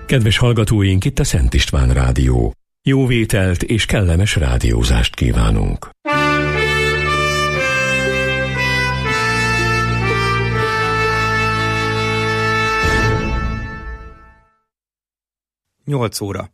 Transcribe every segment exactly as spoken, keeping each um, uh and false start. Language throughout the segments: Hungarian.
Kedves hallgatóink, itt a Szent István Rádió. Jó vételt és kellemes rádiózást kívánunk. nyolc óra.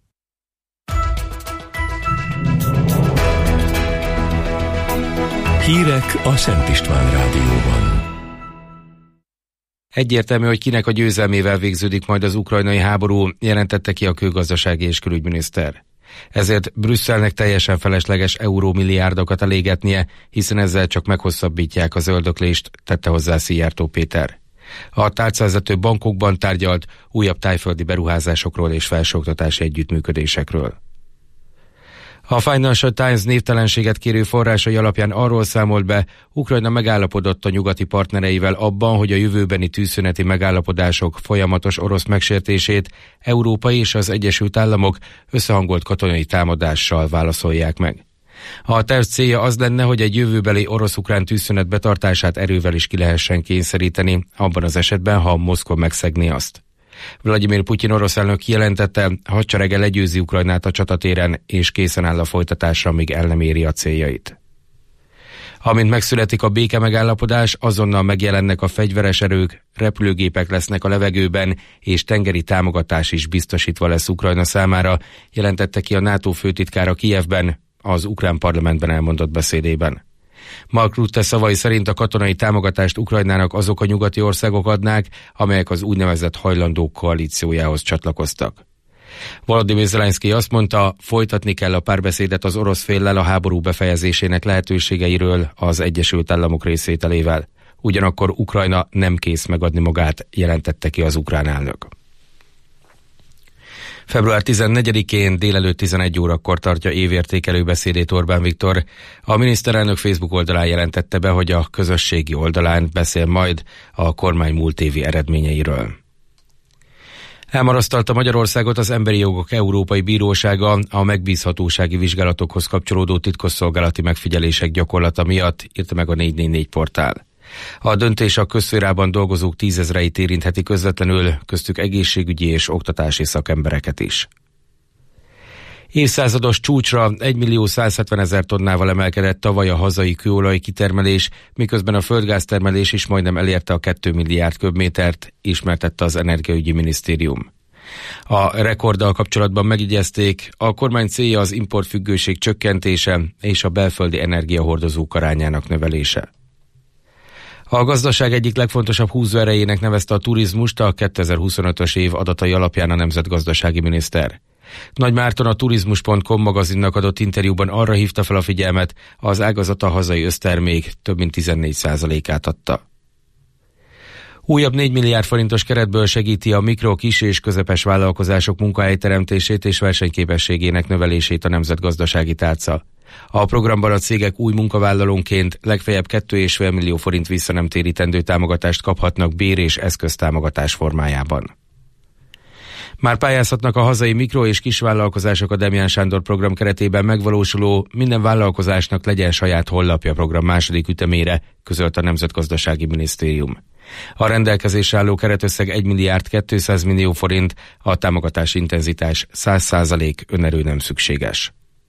Hírek a Szent István Rádióban. Egyértelmű, hogy kinek a győzelmével végződik majd az ukrajnai háború, jelentette ki a külgazdasági és külügyminiszter. Ezért Brüsszelnek teljesen felesleges eurómilliárdokat elégetnie, hiszen ezzel csak meghosszabbítják a zöldöklést, tette hozzá Szijjártó Péter. A tárcavezető bankokban tárgyalt újabb tájföldi beruházásokról és felsőoktatási együttműködésekről. A Financial Times névtelenséget kérő forrásai alapján arról számolt be, Ukrajna megállapodott a nyugati partnereivel abban, hogy a jövőbeni tűzszüneti megállapodások folyamatos orosz megsértését Európa és az Egyesült Államok összehangolt katonai támadással válaszolják meg. A terv célja az lenne, hogy egy jövőbeli orosz-ukrán tűzszünet betartását erővel is ki lehessen kényszeríteni, abban az esetben, ha Moszkva megszegné azt. Vladimir Putyin orosz elnök kijelentette, hadserege legyőzi Ukrajnát a csatatéren, és készen áll a folytatásra, míg el nem éri a céljait. Amint megszületik a béke megállapodás, azonnal megjelennek a fegyveres erők, repülőgépek lesznek a levegőben, és tengeri támogatás is biztosítva lesz Ukrajna számára, jelentette ki a NATO főtitkára Kijevben, az ukrán parlamentben elmondott beszédében. Mark Rutte szavai szerint a katonai támogatást Ukrajnának azok a nyugati országok adnák, amelyek az úgynevezett hajlandók koalíciójához csatlakoztak. Volodymyr Zelenszkij azt mondta, folytatni kell a párbeszédet az orosz féllel a háború befejezésének lehetőségeiről az Egyesült Államok részvételével. Ugyanakkor Ukrajna nem kész megadni magát, jelentette ki az ukrán elnök. február tizennegyedikén délelőtt tizenegy órakor tartja évértékelő beszédét Orbán Viktor. A miniszterelnök Facebook oldalán jelentette be, hogy a közösségi oldalán beszél majd a kormány múlt évi eredményeiről. Elmarasztalta Magyarországot az Emberi Jogok Európai Bírósága a megbízhatósági vizsgálatokhoz kapcsolódó titkosszolgálati megfigyelések gyakorlata miatt, írta meg a négy négy négy portál. A döntés a közszférában dolgozók tízezreit érintheti közvetlenül, köztük egészségügyi és oktatási szakembereket is. Évszázados csúcsra egymillió százhetvenezer tonnával emelkedett tavaly a hazai kőolaj kitermelés, miközben a földgáztermelés is majdnem elérte a két milliárd köbmétert, ismertette az Energiaügyi Minisztérium. A rekorddal kapcsolatban megjegyezték, a kormány célja az importfüggőség csökkentése és a belföldi energiahordozók arányának növelése. A gazdaság egyik legfontosabb húzóerejének nevezte a turizmust a kétezer-huszonötös év adatai alapján a nemzetgazdasági miniszter. Nagy Márton a turizmus pont com magazinnak adott interjúban arra hívta fel a figyelmet, az ágazat a hazai össztermék több mint tizennégy százalékát adta. Újabb négy milliárd forintos keretből segíti a mikro, kis és közepes vállalkozások munkahelyteremtését és versenyképességének növelését a nemzetgazdasági tárca. A programban a cégek új munkavállalónként legfeljebb két egész öt millió forint visszanemtérítendő támogatást kaphatnak bér- és eszköztámogatás formájában. Már pályázhatnak a hazai mikro- és kisvállalkozások a Demján Sándor program keretében megvalósuló Minden vállalkozásnak legyen saját honlapja program második ütemére, közölt a Nemzetgazdasági Minisztérium. A rendelkezésre álló keretösszeg egy milliárd kétszáz millió forint, a támogatási intenzitás száz százalék, önerő nem szükséges.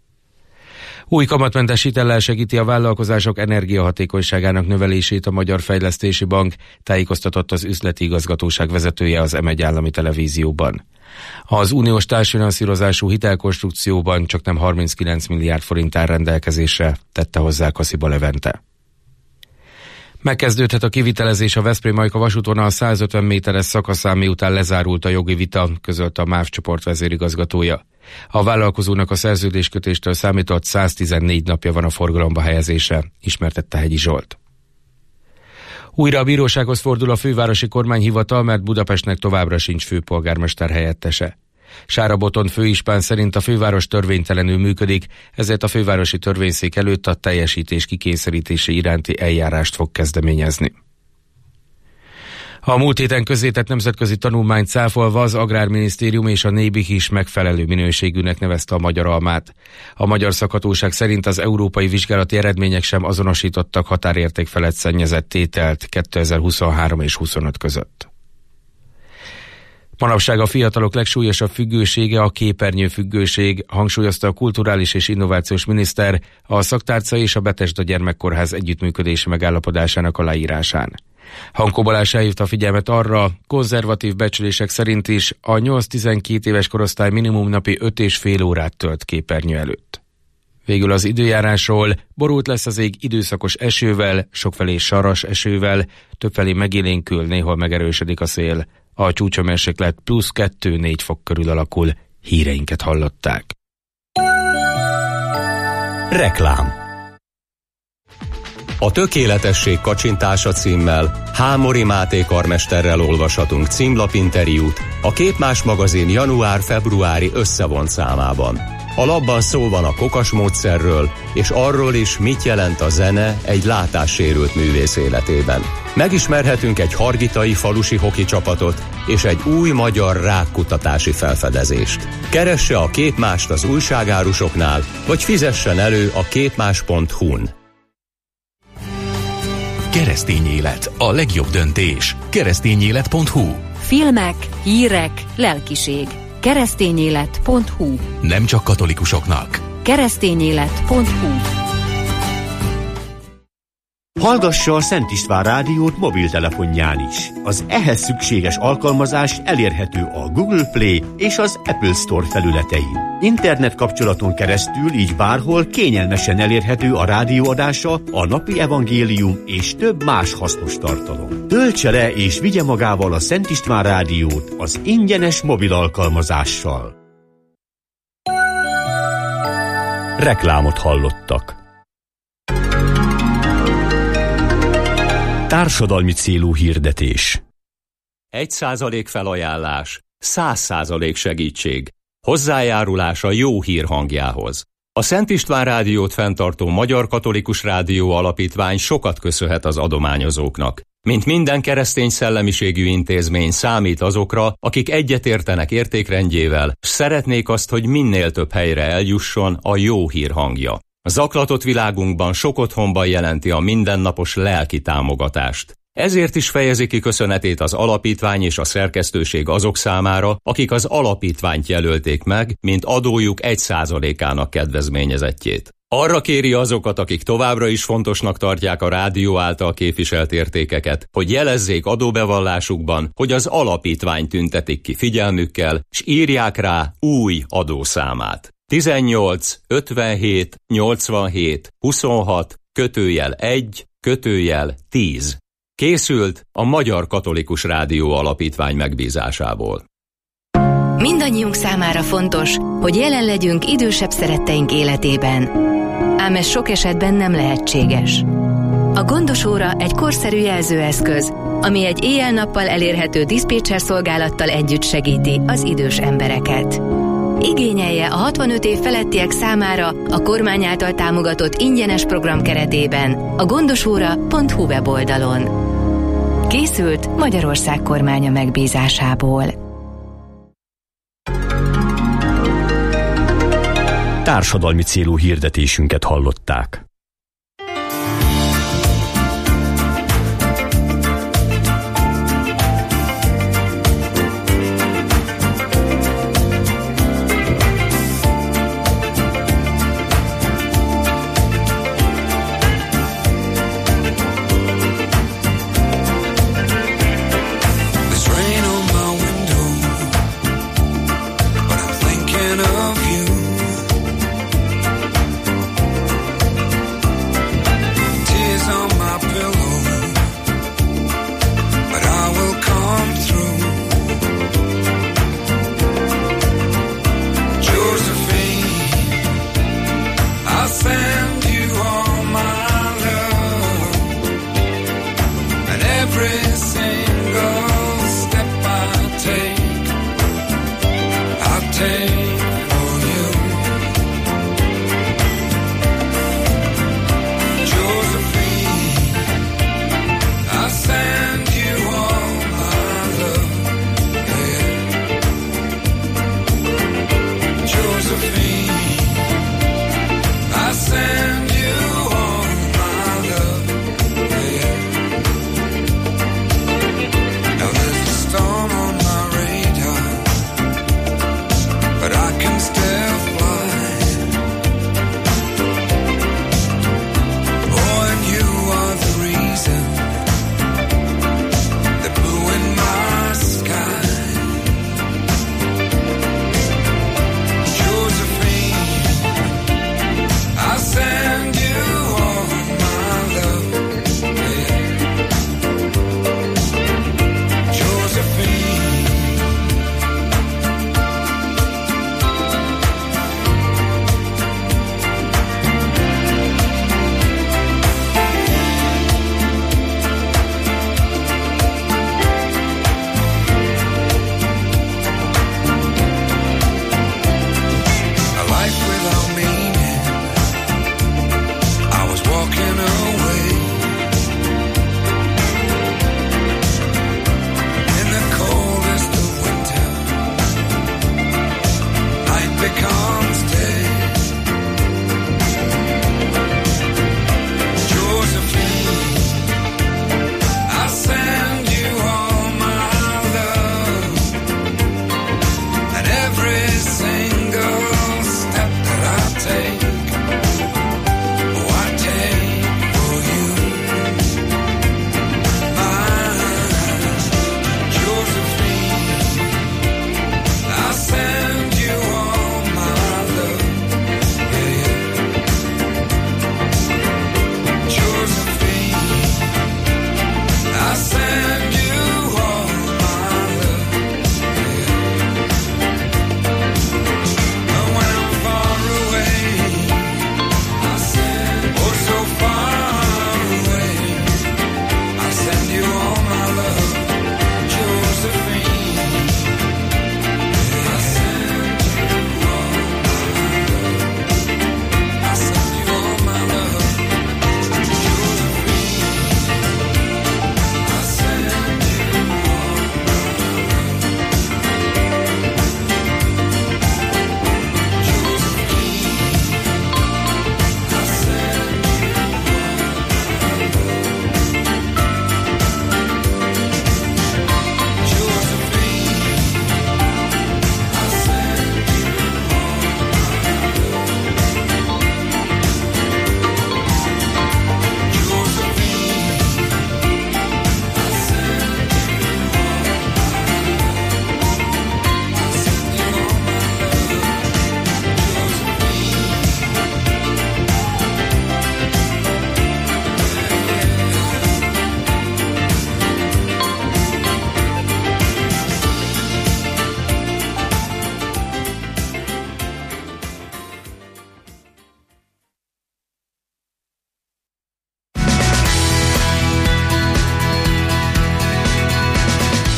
Új kamatmentes hitellel segíti a vállalkozások energiahatékonyságának növelését a Magyar Fejlesztési Bank, tájékoztatott az üzleti igazgatóság vezetője az em egy állami televízióban. Az uniós társfinanszírozású hitelkonstrukcióban csaknem harminckilenc milliárd forint áll rendelkezésre, tette hozzá Kasziba Levente. Megkezdődhet a kivitelezés a Veszprém-Majka vasútvonal százötven méteres szakaszán, miután lezárult a jogi vita, közölte a MÁV csoport vezérigazgatója. A vállalkozónak a szerződéskötéstől számított száztizennégy napja van a forgalomba helyezésre, ismertette Hegyi Zsolt. Újra a bírósághoz fordul a fővárosi kormányhivatal, mert Budapestnek továbbra sincs főpolgármester helyettese. Sára Botond főispán szerint a főváros törvénytelenül működik, ezért a fővárosi törvényszék előtt a teljesítés kikényszerítése iránti eljárást fog kezdeményezni. A múlt héten közzétett nemzetközi tanulmányt cáfolva az Agrárminisztérium és a Nébih is megfelelő minőségűnek nevezte a magyar almát. A magyar szakhatóság szerint az európai vizsgálati eredmények sem azonosítottak határérték felett szennyezett tételt kétezer-huszonhárom és huszonöt között. Manapság a fiatalok legsúlyosabb függősége a képernyőfüggőség, hangsúlyozta a kulturális és innovációs miniszter a Szaktárca és a Betesda Gyermekkórház együttműködési megállapodásának aláírásán. Hankó Balázs elhívta a figyelmet arra, konzervatív becslések szerint is a nyolc-tizenkét éves korosztály minimum napi öt és fél órát tölt képernyő előtt. Végül az időjárásról: borult lesz az ég időszakos esővel, sokfelé saras esővel, többfelé megélénkül, néhol megerősödik a szél. A csúcshőmérséklet plusz kettő-négy fok körül alakul. Híreinket hallották. Reklám. A tökéletesség kacsintása címmel Hámori Máté karmesterrel olvashatunk címlapinterjút a Képmás magazin január-februári összevont számában. A labban szó van a kokas módszerről, és arról is, mit jelent a zene egy látássérült művész életében. Megismerhetünk egy hargitai falusi hoki csapatot és egy új magyar rákkutatási felfedezést. Keresse a Képmást az újságárusoknál, vagy fizessen elő a képmás pont hu-n. Keresztény élet, a legjobb döntés. keresztényélet pont hu. Filmek, hírek, lelkiség. keresztényélet pont hu. Nem csak katolikusoknak. keresztényélet pont hu. Hallgassa a Szent István Rádiót mobiltelefonján is. Az ehhez szükséges alkalmazás elérhető a Google Play és az Apple Store felületein. Internet kapcsolaton keresztül így bárhol kényelmesen elérhető a rádióadása, a napi evangélium és több más hasznos tartalom. Töltse le és vigye magával a Szent István Rádiót az ingyenes mobil alkalmazással. Reklámot hallottak. Társadalmi célú hirdetés. Egy százalék felajánlás, száz százalék segítség. Hozzájárulás a jó hír hangjához. A Szent István Rádiót fenntartó Magyar Katolikus Rádió Alapítvány sokat köszönhet az adományozóknak. Mint minden keresztény szellemiségű intézmény, számít azokra, akik egyetértenek értékrendjével, s szeretnék azt, hogy minél több helyre eljusson a jó hír hangja. A zaklatott világunkban sok otthonban jelenti a mindennapos lelki támogatást. Ezért is fejezi ki köszönetét az alapítvány és a szerkesztőség azok számára, akik az alapítványt jelölték meg, mint adójuk egy százalékának kedvezményezettjét. Arra kéri azokat, akik továbbra is fontosnak tartják a rádió által képviselt értékeket, hogy jelezzék adóbevallásukban, hogy az alapítvány tüntetik ki figyelmükkel, s írják rá új adószámát. tizennyolc ötvenhét nyolcvanhét huszonhat kötőjel egy kötőjel tíz. Készült a Magyar Katolikus Rádió Alapítvány megbízásából. Mindannyiunk számára fontos, hogy jelen legyünk idősebb szeretteink életében. Ám ez sok esetben nem lehetséges. A gondosóra egy korszerű jelzőeszköz, ami egy éjjel-nappal elérhető diszpécser szolgálattal együtt segíti az idős embereket. Igényelje a hatvanöt év felettiek számára a kormány által támogatott ingyenes program keretében a gondosóra pont hu weboldalon. Készült Magyarország kormánya megbízásából. Társadalmi célú hirdetésünket hallották. Of you.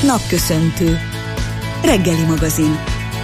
Napköszöntő. Reggeli magazin.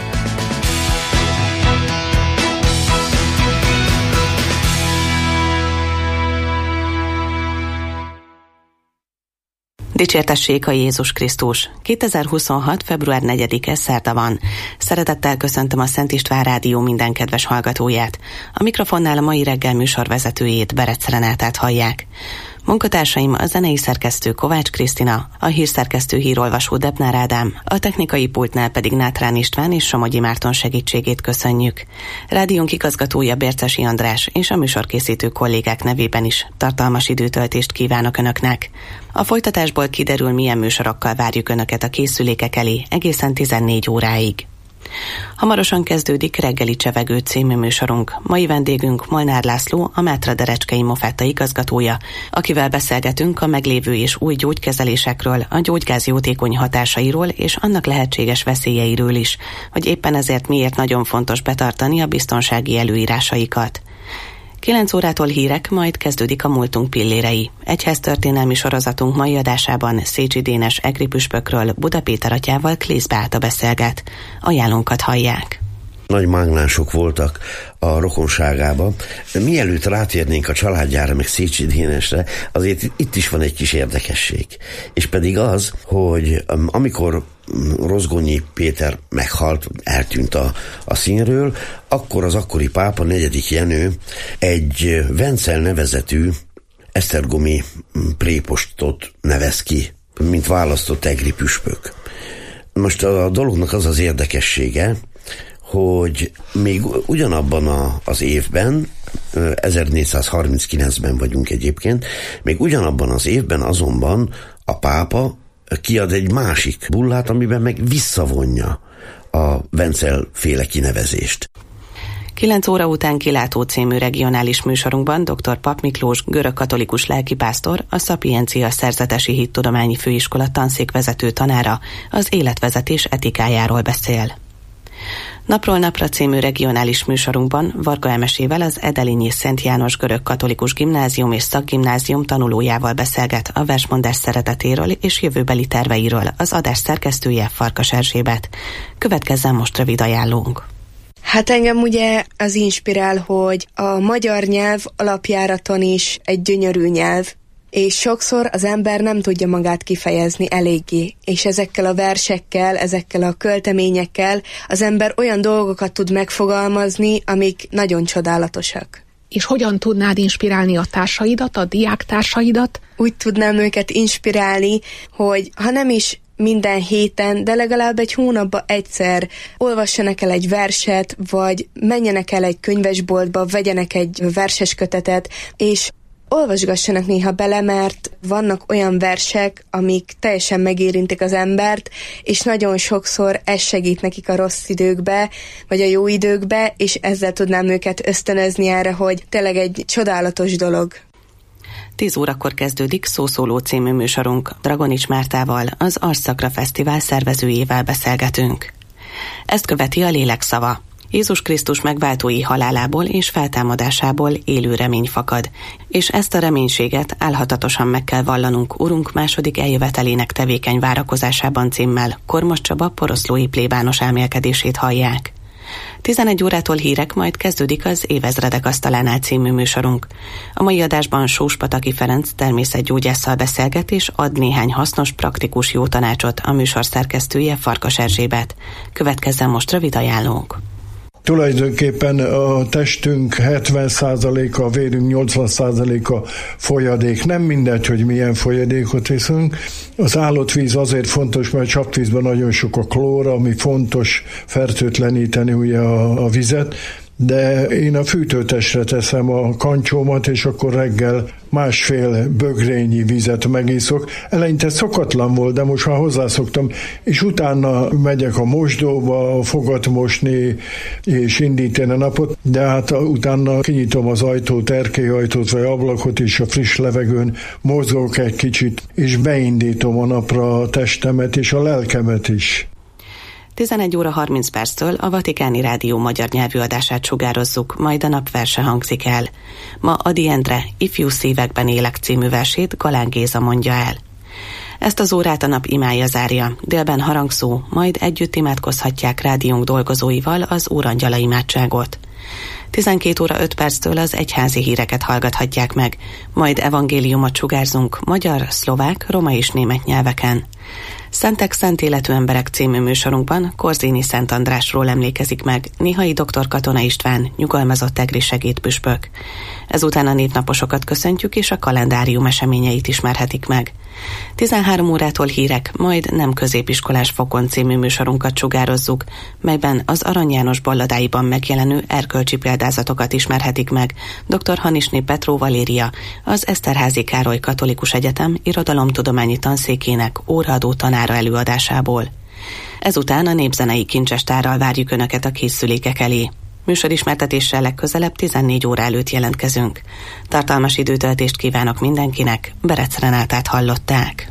Dicsértessék a Jézus Krisztus! kétezer-huszonhat. február negyedike szerda van. Szeretettel köszöntöm a Szent István Rádió minden kedves hallgatóját. A mikrofonnál a mai reggel műsorvezetőjét, Berec Renátát hallják. Munkatársaim a zenei szerkesztő Kovács Krisztina, a hírszerkesztő hírolvasó Debnár Ádám, a technikai pultnál pedig Nátrán István és Somogyi Márton segítségét köszönjük. Rádiónk igazgatója Bércesi András és a műsorkészítő kollégák nevében is tartalmas időtöltést kívánok Önöknek. A folytatásból kiderül, milyen műsorokkal várjuk Önöket a készülékek elé egészen tizennégy óráig. Hamarosan kezdődik Reggeli Csevegő című műsorunk. Mai vendégünk Molnár László, a Mátra Derecskei Mofetta igazgatója, akivel beszélgetünk a meglévő és új gyógykezelésekről, a gyógygáz jótékony hatásairól és annak lehetséges veszélyeiről is, hogy éppen ezért miért nagyon fontos betartani a biztonsági előírásaikat. kilenc órától hírek, majd kezdődik a múltunk pillérei. Egyháztörténelmi sorozatunk mai adásában Szécsi Dénes egri püspökről Buda Péter atyával Klész Beáta beszélget. Ajánlónkat hallják. Nagy mágnások voltak a rokonságában. Mielőtt rátérnénk a családjára, meg Szécsi Dénesre, azért itt is van egy kis érdekesség. És pedig az, hogy amikor Rozgonyi Péter meghalt, eltűnt a, a színről, akkor az akkori pápa, negyedik Jenő egy Vencel nevezetű esztergomi prépostot nevez ki, mint választott egri püspök. Most a dolognak az az érdekessége, hogy még ugyanabban a, az évben, ezernégyszázharminckilencben vagyunk egyébként, még ugyanabban az évben azonban a pápa kiad egy másik bullát, amiben meg visszavonja a Vencel féle kinevezést. kilenc óra után Kilátó című regionális műsorunkban dr. Pap Miklós, görögkatolikus lelkipásztor, a Szapiencia Szerzetesi Hittudományi Főiskola tanszékvezető tanára az életvezetés etikájáról beszél. Napról napra című regionális műsorunkban Varga Emesével, az Edelényi Szent János görögkatolikus gimnázium és szakgimnázium tanulójával beszélget a versmondás szeretetéről és jövőbeli terveiről, az adás szerkesztője Farkas Erzsébet. Következzen most rövid ajánlónk. Hát engem ugye az inspirál, hogy a magyar nyelv alapjáraton is egy gyönyörű nyelv, és sokszor az ember nem tudja magát kifejezni eléggé, és ezekkel a versekkel, ezekkel a költeményekkel az ember olyan dolgokat tud megfogalmazni, amik nagyon csodálatosak. És hogyan tudnád inspirálni a társaidat, a diáktársaidat? Úgy tudnám őket inspirálni, hogy ha nem is minden héten, de legalább egy hónapban egyszer olvassanak el egy verset, vagy menjenek el egy könyvesboltba, vegyenek egy verses kötetet, és olvasgassanak néha bele, mert vannak olyan versek, amik teljesen megérintik az embert, és nagyon sokszor ez segít nekik a rossz időkbe, vagy a jó időkbe, és ezzel tudnám őket ösztönözni erre, hogy tényleg egy csodálatos dolog. tíz órakor kezdődik Szószóló című műsorunk. Dragonics Mártával, az Arsszakra Fesztivál szervezőjével beszélgetünk. Ezt követi a Lélek szava. Jézus Krisztus megváltói halálából és feltámadásából élő remény fakad, és ezt a reménységet álhatatosan meg kell vallanunk Urunk második eljövetelének tevékeny várakozásában címmel Kormos Csaba poroszlói plébános elmélkedését hallják. tizenegy órától hírek, majd kezdődik az Évezredek asztalánál című műsorunk. A mai adásban Sóspataki Ferenc természetgyógyásszal beszélget és ad néhány hasznos, praktikus jó tanácsot a műsor szerkesztője Farkas Erzsébet. Következzen most rövid ajánlónk. Tulajdonképpen a testünk hetven százaléka, a vérünk nyolcvan százaléka folyadék. Nem mindegy, hogy milyen folyadékot viszünk. Az állott víz azért fontos, mert a csapvízben nagyon sok a klór, ami fontos fertőtleníteni ugye a, a vizet, de én a fűtőtestre teszem a kancsómat, és akkor reggel másfél bögrényi vizet megiszok. Eleinte szokatlan volt, de most már hozzászoktam, és utána megyek a mosdóba, fogat mosni és indítani a napot, de hát utána kinyitom az ajtót, erkélyajtót vagy ablakot, és a friss levegőn mozgok egy kicsit, és beindítom a napra a testemet és a lelkemet is. tizenegy óra harminc perctől a Vatikáni Rádió magyar nyelvű adását sugározzuk, majd a napverse hangzik el. Ma Ady Endre Ifjú szívekben élek című versét Galán Géza mondja el. Ezt az órát a nap imája zárja, délben harangszó, majd együtt imádkozhatják rádiónk dolgozóival az Úrangyala imádságot. tizenkét óra öt perctől az egyházi híreket hallgathatják meg, majd evangéliumot sugárzunk magyar, szlovák, roma és német nyelveken. Szentek, szent életű emberek című műsorunkban Korzéni Szent Andrásról emlékezik meg Néhai doktor Katona István, nyugalmazott egri segédpüspök. Ezután a névnaposokat köszöntjük, és a kalendárium eseményeit ismerhetik meg. tizenhárom órától hírek, majd Nem középiskolás fokon című műsorunkat sugározzuk, melyben az Arany János balladáiban megjelenő erkölcsi példázatokat ismerhetik meg dr. Hanisné Petró Valéria, az Eszterházy Károly Katolikus Egyetem irodalomtudományi tanszékének óraadó tanára előadásából. Ezután a népzenei kincsestárral várjuk Önöket a készülékek elé. Műsorismertetéssel legközelebb tizennégy óra előtt jelentkezünk. Tartalmas időtöltést kívánok mindenkinek, Berec Renátát hallották.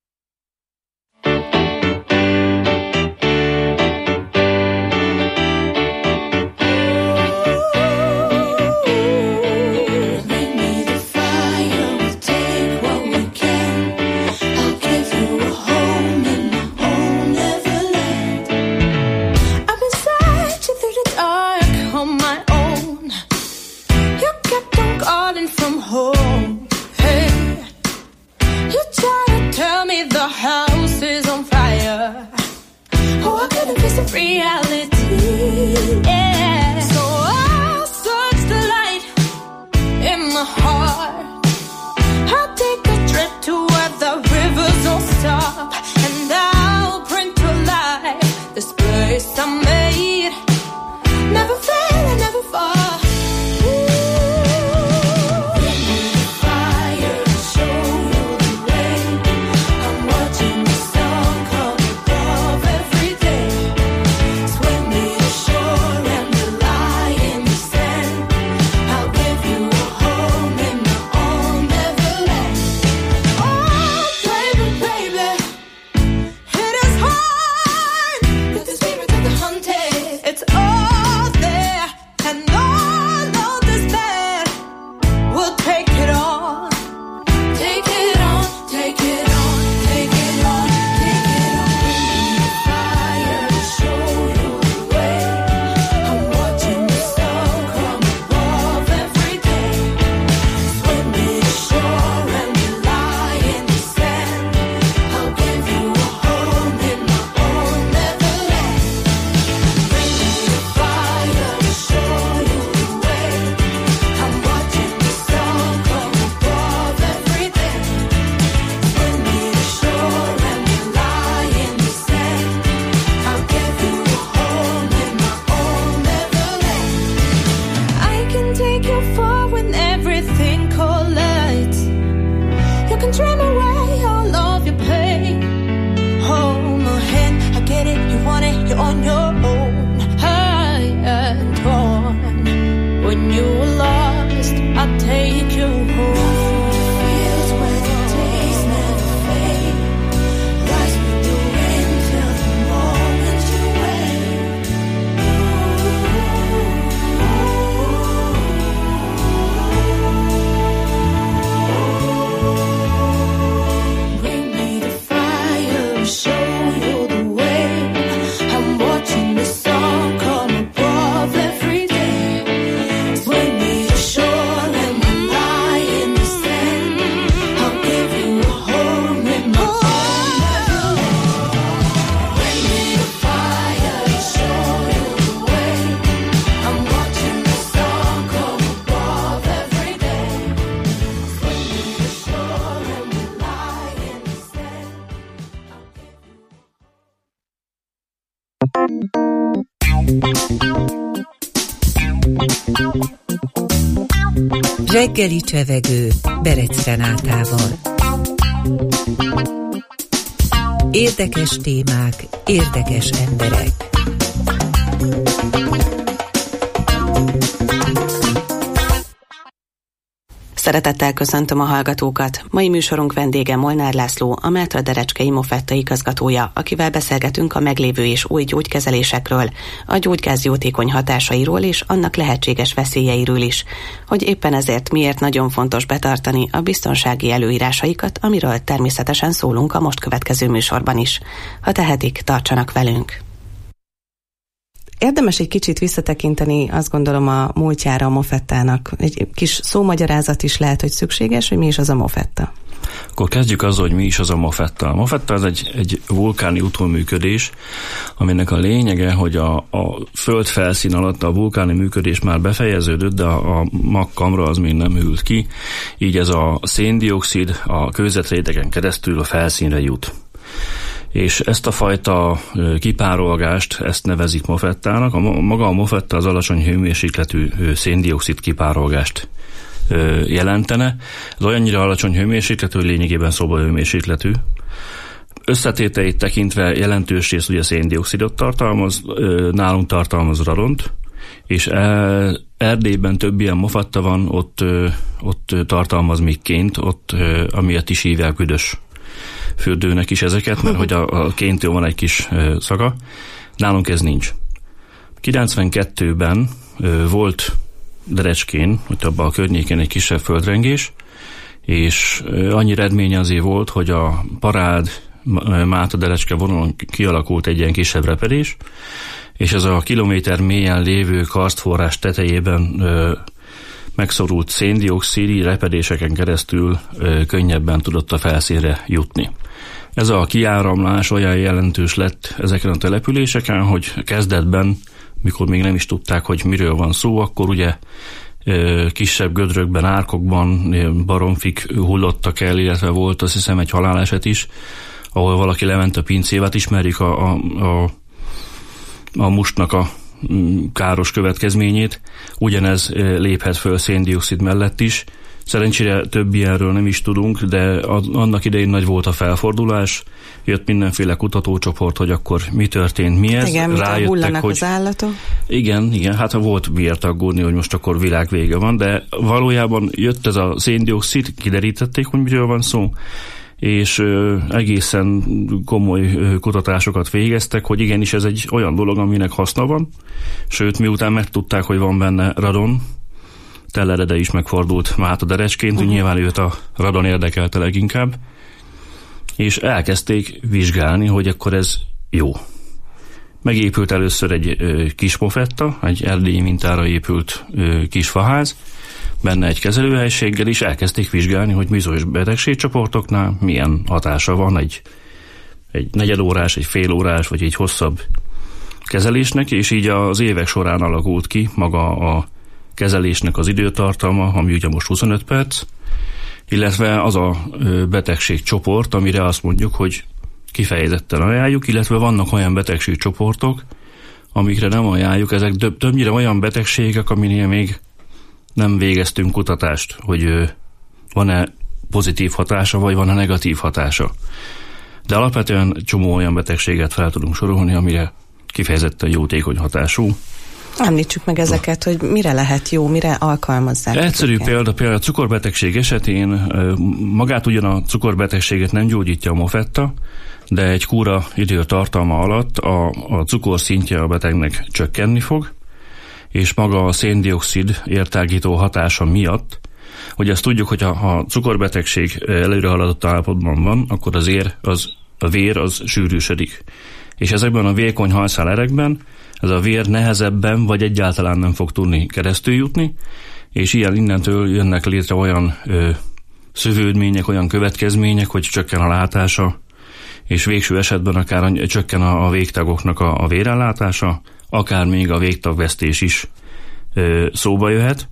Reality, yeah. So I'll search the light in my heart. I'll take a trip to where the rivers don't stop, and I'll bring to life this place I made. Never fail and never fall. Reggeli csevegő Berec Renátával. Érdekes témák, érdekes emberek. Szeretettel köszöntöm a hallgatókat. Mai műsorunk vendége Molnár László, a Mátra Derecskei Mofetta igazgatója, akivel beszélgetünk a meglévő és új gyógykezelésekről, a gyógygáz jótékony hatásairól és annak lehetséges veszélyeiről is, hogy éppen ezért miért nagyon fontos betartani a biztonsági előírásaikat, amiről természetesen szólunk a most következő műsorban is. Ha tehetik, tartsanak velünk! Érdemes egy kicsit visszatekinteni, azt gondolom, a múltjára a Mofettának. Egy kis szómagyarázat is lehet, hogy szükséges, hogy mi is az a Mofetta. Akkor kezdjük azzal, hogy mi is az a Mofetta. A Mofetta az egy, egy vulkáni utóműködés, aminek a lényege, hogy a, a föld felszín alatt a vulkáni működés már befejeződött, de a, a magkamra az még nem hűlt ki, így ez a széndioxid a kőzetrétegen keresztül a felszínre jut. És ezt a fajta kipárolgást, ezt nevezik Mofettának. A, maga a Mofetta az alacsony hőmérsékletű széndioxid kipárolgást jelentene. Ez olyannyira alacsony hőmérsékletű, hogy lényegében szobahőmérsékletű. Összetételeit tekintve jelentős rész ugye széndioxidot tartalmaz, nálunk tartalmaz radont, és Erdélyben több ilyen Mofetta van, ott, ott tartalmaz még ként, ott amiatt is hívják büdös fürdőnek is ezeket, mert hogy a, a kéntől van egy kis ö, szaga. Nálunk ez nincs. kilencvenkettőben ö, volt Derecskén, hogy abban a környékén egy kisebb földrengés, és ö, annyi eredménye azért volt, hogy a Parád Mátra Derecske vonalon kialakult egy ilyen kisebb repedés, és ez a kilométer mélyen lévő karstforrás tetejében ö, megszorult széndioxidi repedéseken keresztül ö, könnyebben tudott a felszínre jutni. Ez a kiáramlás olyan jelentős lett ezeken a településeken, hogy kezdetben, mikor még nem is tudták, hogy miről van szó, akkor ugye ö, kisebb gödrökben, árkokban baromfik hullottak el, illetve volt azt hiszem egy haláleset is, ahol valaki lement a pincévet, ismerjük a, a, a, a mustnak a káros következményét, ugyanez léphet föl széndioxid mellett is. Szerencsére több ilyenről nem is tudunk, de annak idején nagy volt a felfordulás, jött mindenféle kutatócsoport, hogy akkor mi történt, mi ez. Igen, rájöttek, hullanak hogy az állatok. Igen, igen, hát volt miért aggódni, hogy most akkor világ vége van, de valójában jött ez a széndioxid, kiderítették, hogy miről van szó, és ö, egészen komoly ö, kutatásokat végeztek, hogy igenis ez egy olyan dolog, aminek haszna van, sőt, miután megtudták, hogy van benne radon, Tellerede is megfordult Mátra Derecsként, uh-huh. nyilván őt a radon érdekelte leginkább, és elkezdték vizsgálni, hogy akkor ez jó. Megépült először egy ö, kis Mofetta, egy erdélyi mintára épült ö, kis faház, benne egy kezelőhelyiséggel is elkezdték vizsgálni, hogy bizonyos betegségcsoportoknál milyen hatása van egy, egy negyedórás, egy félórás, vagy egy hosszabb kezelésnek, és így az évek során alakult ki maga a kezelésnek az időtartalma, ami ugye most huszonöt perc, illetve az a betegségcsoport, amire azt mondjuk, hogy kifejezetten ajánljuk, illetve vannak olyan betegségcsoportok, amikre nem ajánljuk, ezek több, többnyire olyan betegségek, aminél még nem végeztünk kutatást, hogy van-e pozitív hatása, vagy van-e negatív hatása. De alapvetően csomó olyan betegséget fel tudunk sorolni, amire kifejezetten jótékony hatású. Említsük meg ezeket, hogy mire lehet jó, mire alkalmazzák. Egyszerű példa, például a cukorbetegség esetén magát ugyan a cukorbetegséget nem gyógyítja a Mofetta, de egy kúra időtartalma alatt a, a cukorszintje a betegnek csökkenni fog, és maga a széndioxid értágító hatása miatt, hogy azt tudjuk, hogy ha a cukorbetegség előrehaladott állapotban van, akkor az, ér, az, a vér az sűrűsödik. És ezekben a vékony hajszálerekben ez a vér nehezebben vagy egyáltalán nem fog tudni keresztül jutni, és ilyen innentől jönnek létre olyan ö, szövődmények, olyan következmények, hogy csökken a látása, és végső esetben akár csökken a, a végtagoknak a, a vérellátása, akár még a végtagvesztés is ö, szóba jöhet.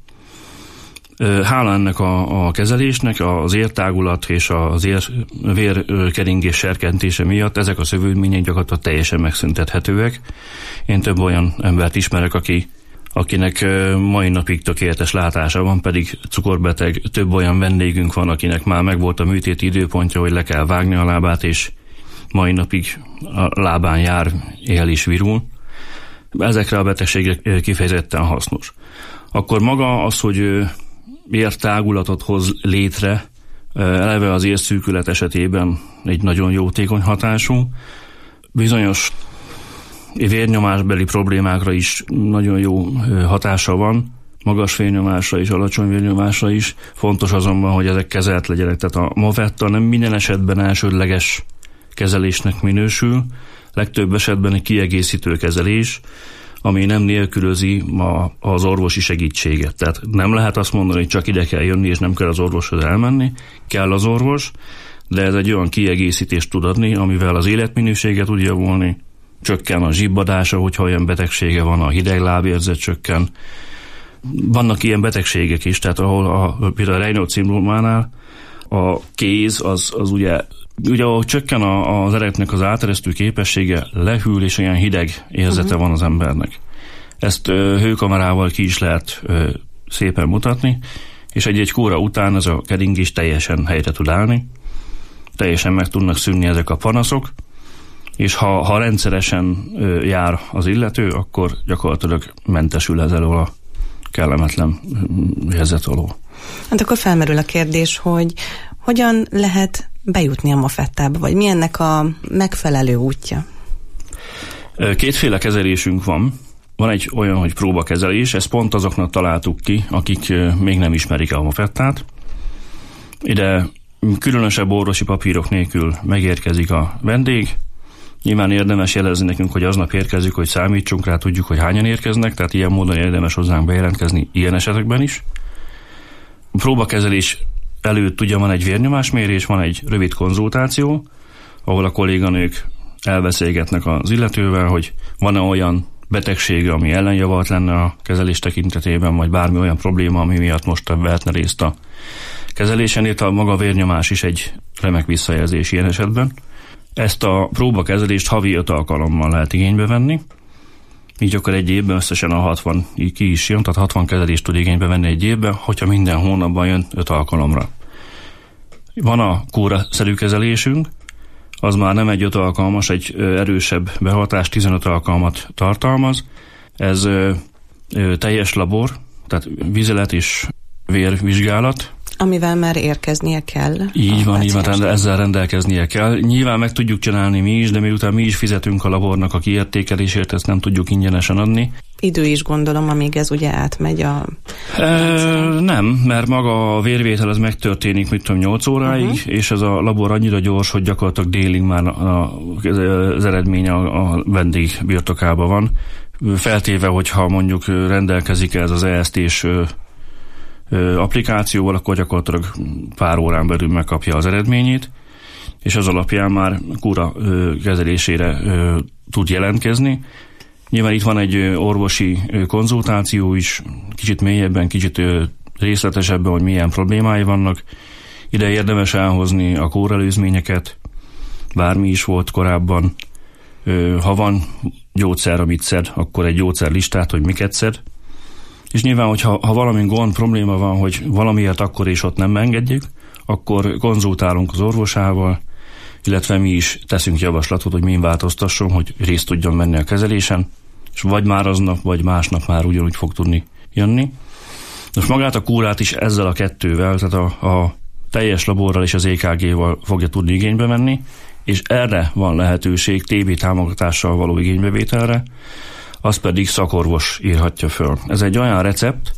Ö, hála ennek a, a kezelésnek az értágulat és az ér, vérkeringés serkentése miatt ezek a szövődmények gyakorlatilag teljesen megszüntethetőek. Én több olyan embert ismerek, aki, akinek mai napig tökéletes látása van, pedig cukorbeteg, több olyan vendégünk van, akinek már megvolt a műtéti időpontja, hogy le kell vágni a lábát, és mai napig a lábán jár, él és virul. Ezekre a betegségek kifejezetten hasznos. Akkor maga az, hogy értágulatot hoz létre, eleve az érszűkület esetében egy nagyon jótékony hatású, bizonyos vérnyomásbeli problémákra is nagyon jó hatása van, magas vérnyomásra és alacsony vérnyomásra is. Fontos azonban, hogy ezek kezelt legyenek. Tehát a Mofetta nem minden esetben elsődleges kezelésnek minősül, legtöbb esetben egy kiegészítő kezelés, ami nem nélkülözi ma az orvosi segítséget. Tehát nem lehet azt mondani, hogy csak ide kell jönni, és nem kell az orvoshoz elmenni, kell az orvos, de ez egy olyan kiegészítést tud adni, amivel az életminősége tud javulni, csökken a zsibbadása, hogyha olyan betegsége van, a hideglábérzet csökken. Vannak ilyen betegségek is, tehát ahol a, például a Raynaud szindrómánál a kéz az, az ugye, ugye ahogy csökken a, az eretnek az áteresztő képessége, lehűl, és olyan hideg érzete uh-huh. van az embernek. Ezt ö, hőkamerával ki is lehet ö, szépen mutatni, és egy-egy kóra után ez a keringés teljesen helyre tud állni, teljesen meg tudnak szűnni ezek a panaszok, és ha, ha rendszeresen ö, jár az illető, akkor gyakorlatilag mentesül ez elől a kellemetlen helyzet alól. Hát akkor felmerül a kérdés, hogy hogyan lehet bejutni a Mofettába, vagy mi ennek a megfelelő útja? Kétféle kezelésünk van. Van egy olyan, hogy próbakezelés, ezt pont azoknak találtuk ki, akik még nem ismerik a Mofettát. Ide különösebb orvosi papírok nélkül megérkezik a vendég. Nyilván érdemes jelezni nekünk, hogy aznap érkezik, hogy számítsunk rá, tudjuk, hogy hányan érkeznek, tehát ilyen módon érdemes hozzánk bejelentkezni ilyen esetekben is. A próbakezelés előtt ugye van egy vérnyomásmérés, van egy rövid konzultáció, ahol a kolléganők elbeszélgetnek az illetővel, hogy van-e olyan betegség, ami ellenjavart lenne a kezelés tekintetében, vagy bármi olyan probléma, ami miatt most vehetne részt a kezelésen, illetve a maga vérnyomás is egy remek visszajelzés ilyen esetben. Ezt a próbakezelést havi öt alkalommal lehet igénybe venni, így akkor egy évben összesen a hatvan ki is jön, tehát hatvan kezelést tud igénybe venni egy évben, hogyha minden hónapban jön öt alkalomra. Van a kóraszerű kezelésünk, az már nem egy öt alkalmas, egy erősebb behatás, tizenöt alkalmat tartalmaz. Ez ö, ö, teljes labor, tehát vizelet és vérvizsgálat. Amivel már érkeznie kell. Így van, így van, ezzel rendelkeznie kell. Nyilván meg tudjuk csinálni mi is, de miután mi is fizetünk a labornak a kiértékelésért, ezt nem tudjuk ingyenesen adni. Idő is gondolom, amíg ez ugye átmegy a... E, nem, mert maga a vérvétel az megtörténik, mit tudom, nyolc óráig, uh-huh. és ez a labor annyira gyors, hogy gyakorlatilag délig már a, az eredmény a, a vendég birtokában van. Feltéve, hogyha mondjuk rendelkezik ez az E S T-s applikációval, akkor gyakorlatilag pár órán belül megkapja az eredményét, és az alapján már kúra kezelésére tud jelentkezni. Nyilván itt van egy orvosi konzultáció is, kicsit mélyebben, kicsit részletesebben, hogy milyen problémái vannak. Ide érdemes elhozni a kórelőzményeket, bármi is volt korábban. Ha van gyógyszer, amit szed, akkor egy gyógyszerlistát, hogy miket szed. És nyilván, hogyha ha valami gond, probléma van, hogy valamiért akkor és ott nem engedjük, akkor konzultálunk az orvosával, illetve mi is teszünk javaslatot, hogy min változtasson, hogy részt tudjon menni a kezelésen, és vagy már aznap, vagy másnap már ugyanúgy fog tudni jönni. Most magát a kúrát is ezzel a kettővel, tehát a, a teljes laborral és az é ká gé-val fogja tudni igénybe venni, és erre van lehetőség té bé támogatással való igénybevételre, az pedig szakorvos írhatja föl. Ez egy olyan recept,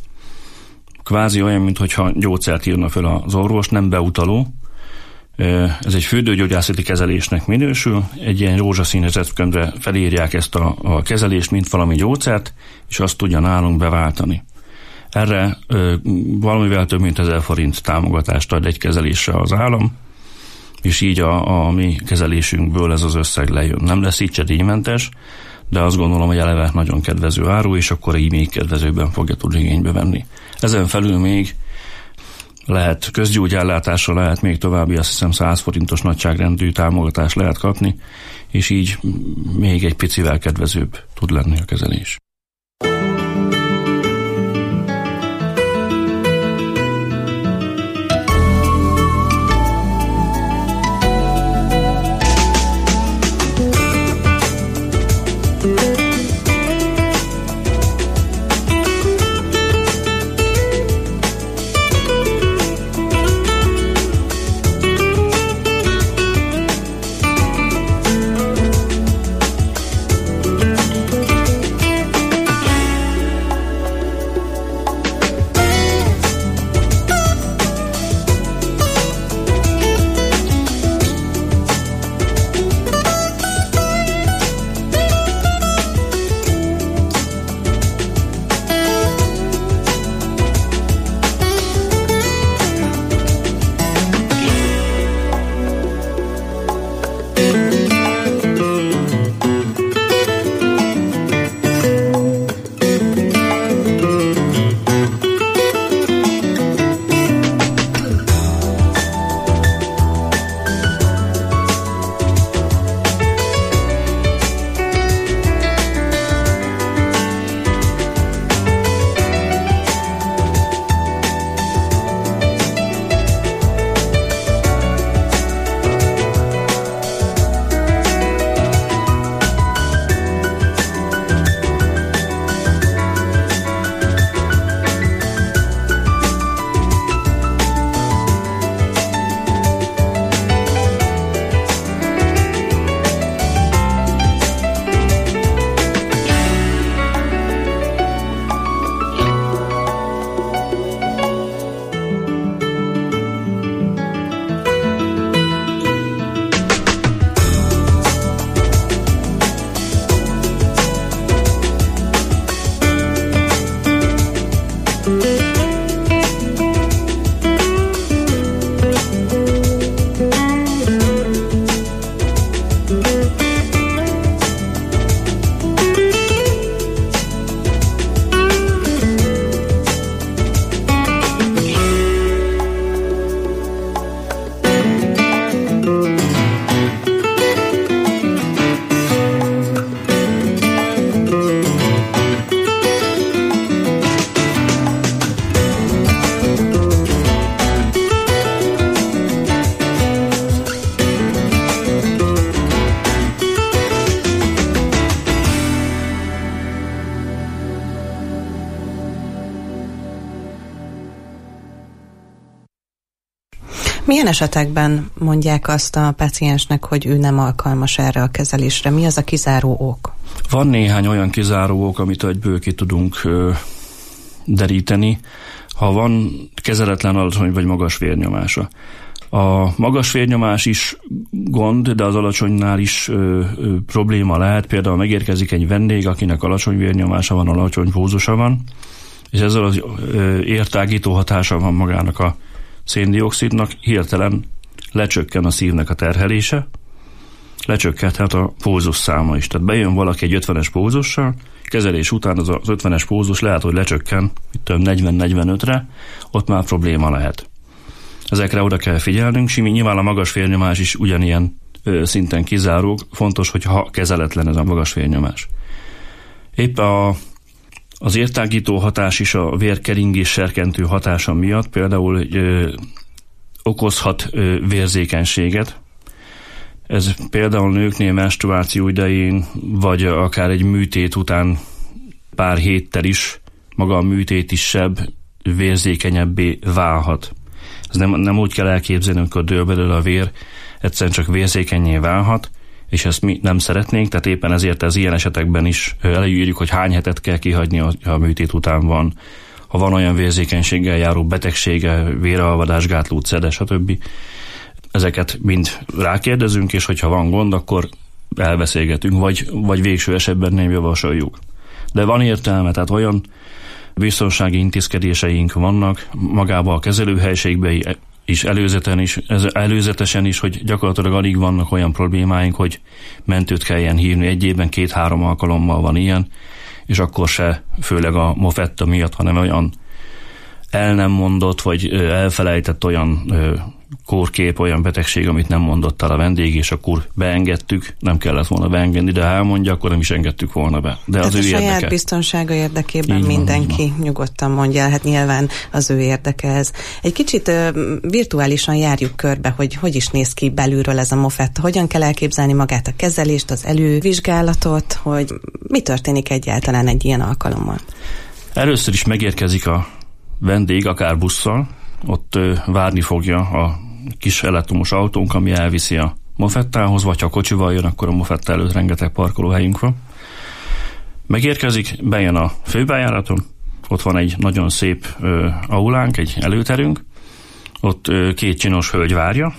kvázi olyan, mintha gyógyszert írna föl az orvos, nem beutaló. Ez egy fürdőgyógyászati kezelésnek minősül, egy ilyen rózsaszín receptkönyvre felírják ezt a, a kezelést, mint valami gyógyszert, és azt tudja nálunk beváltani. Erre ö, valamivel több mint ezer forint támogatást ad egy kezelésre az állam, és így a, a mi kezelésünkből ez az összeg lejön. Nem lesz így díjmentes, de azt gondolom, hogy eleve nagyon kedvező áru, és akkor így még kedvezőbben fogja tudni igénybe venni. Ezen felül még lehet közgyógyellátásra, lehet még további, azt hiszem száz forintos nagyságrendű támogatást lehet kapni, és így még egy picivel kedvezőbb tud lenni a kezelés. Milyen esetekben mondják azt a páciensnek, hogy ő nem alkalmas erre a kezelésre? Mi az a kizáró ok? Van néhány olyan kizáró ok, amit egyből ki tudunk ö, deríteni, ha van kezeletlen alacsony vagy magas vérnyomása. A magas vérnyomás is gond, de az alacsonynál is ö, ö, probléma lehet. Például megérkezik egy vendég, akinek alacsony vérnyomása van, alacsony pulzusa van, és ezzel az ö, értágító hatása van magának a széndioxidnak, hirtelen lecsökken a szívnek a terhelése, lecsökkenthet a pulzus száma is. Tehát bejön valaki egy ötvenes pulzussal, kezelés után az az ötvenes pulzus lehet, hogy lecsökken negyven-negyvenötre, ott már probléma lehet. Ezekre oda kell figyelnünk, Simi, nyilván a magas vérnyomás is ugyanilyen ö, szinten kizárók, fontos, hogy ha kezeletlen ez a magas vérnyomás. Épp a, az értágító hatás is a vérkeringés serkentő hatása miatt például ö, okozhat ö, vérzékenységet. Ez például nőknél menstruáció idején, vagy akár egy műtét után pár héttel is, maga a műtét is sebb, vérzékenyebbé válhat. Ez nem, nem úgy kell elképzelni, amikor dől belőle a vér, egyszerűen csak vérzékennyé válhat, és ezt mi nem szeretnénk, tehát éppen ezért ez ilyen esetekben is előírjuk, hogy hány hetet kell kihagyni, ha a műtét után van, ha van olyan vérzékenységgel járó betegsége, véralvadásgátló, cede, stb. Ezeket mind rákérdezünk, és hogyha van gond, akkor elbeszélgetünk, vagy, vagy végső esetben nem javasoljuk. De van értelme, tehát olyan biztonsági intézkedéseink vannak magába a kezelőhelyiségben is, előzeten is, előzetesen is, hogy gyakorlatilag alig vannak olyan problémáink, hogy mentőt kelljen hívni. Egy évben két-három alkalommal van ilyen, és akkor se, főleg a mofetta miatt, hanem olyan el nem mondott, vagy elfelejtett olyan kórkép, olyan betegség, amit nem mondott el a vendég, és akkor beengedtük, nem kellett volna beengedni, de ha elmondja, akkor nem is engedtük volna be. De az hát ő a saját érdeke. biztonsága érdekében így mindenki van, nyugodtan mondja, hát nyilván az ő érdeke ez. Egy kicsit uh, virtuálisan járjuk körbe, hogy hogy is néz ki belülről ez a mofetta, hogyan kell elképzelni magát a kezelést, az elővizsgálatot, hogy mi történik egyáltalán egy ilyen alkalommal. Először is megérkezik a vendég, akár busszal, ott ö, várni fogja a kis elektromos autónk, ami elviszi a mofettához, vagy ha kocsival jön, akkor a mofetta előtt rengeteg parkolóhelyünk van. Megérkezik, bejön a főbejáraton, ott van egy nagyon szép ö, aulánk, egy előterünk, ott ö, két csinos hölgy várja,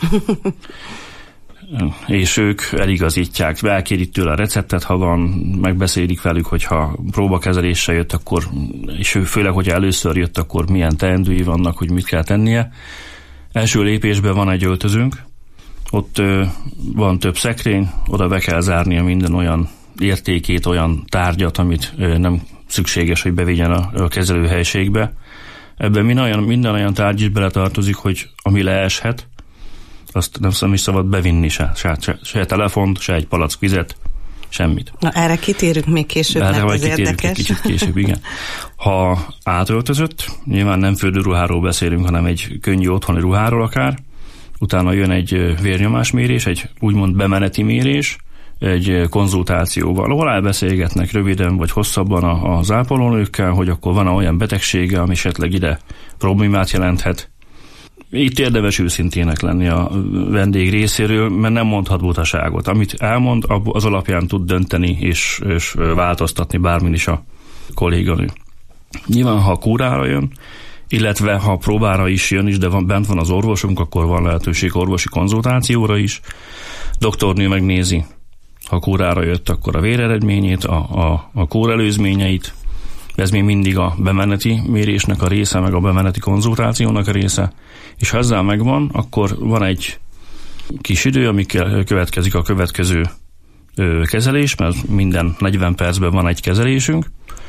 és ők eligazítják, elkérik tőle a receptet, ha van, megbeszélik velük, hogyha próbakezeléssel jött, akkor, és főleg, hogyha először jött, akkor milyen teendői vannak, hogy mit kell tennie. Első lépésben van egy öltözőnk, ott ö, van több szekrény, oda be kell zárnia minden olyan értékét, olyan tárgyat, amit ö, nem szükséges, hogy bevigyen a, a kezelőhelyiségbe. Ebben minden olyan, minden olyan tárgy is beletartozik, hogy ami leeshet, azt nem is szabad bevinni se, se, se, se telefont, se egy palack vizet, semmit. Na erre kitérünk még később, erre mert ez érdekes. Egy kicsit később, igen. Ha átöltözött, nyilván nem fürdőruháról beszélünk, hanem egy könnyű otthoni ruháról akár, utána jön egy vérnyomásmérés, egy úgymond bemeneti mérés, egy konzultációval, ahol elbeszélgetnek röviden vagy hosszabban az ápolónőkkel, hogy akkor van olyan betegsége, ami esetleg ide problémát jelenthet. Itt érdemes őszintének lenni a vendég részéről, mert nem mondhat butaságot. Amit elmond, az alapján tud dönteni és, és változtatni bármin is a kolléganő. Nyilván, ha a kúrára jön, illetve ha próbára is jön is, de van, bent van az orvosunk, akkor van lehetőség orvosi konzultációra is. Doktornő megnézi, ha kúrára jött, akkor a véreredményét, a, a, a kórelőzményeit. Ez még mindig a bemeneti mérésnek a része, meg a bemeneti konzultációnak a része. És ha ezzel megvan, akkor van egy kis idő, amikor következik a következő ö, kezelés, mert minden negyven percben van egy kezelésünk,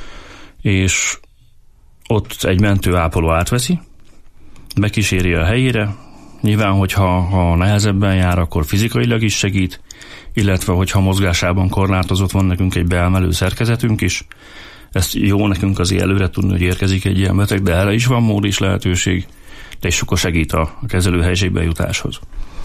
és ott egy mentőápoló átveszi, bekíséri a helyére. Nyilván, hogyha ha nehezebben jár, akkor fizikailag is segít, illetve hogyha mozgásában korlátozott, van nekünk egy beemelő szerkezetünk is. Ezt jó nekünk azért előre tudni, hogy érkezik egy ilyen beteg, de erre is van mód és lehetőség, de is sokkal segít a kezelőhelyiségbe jutáshoz.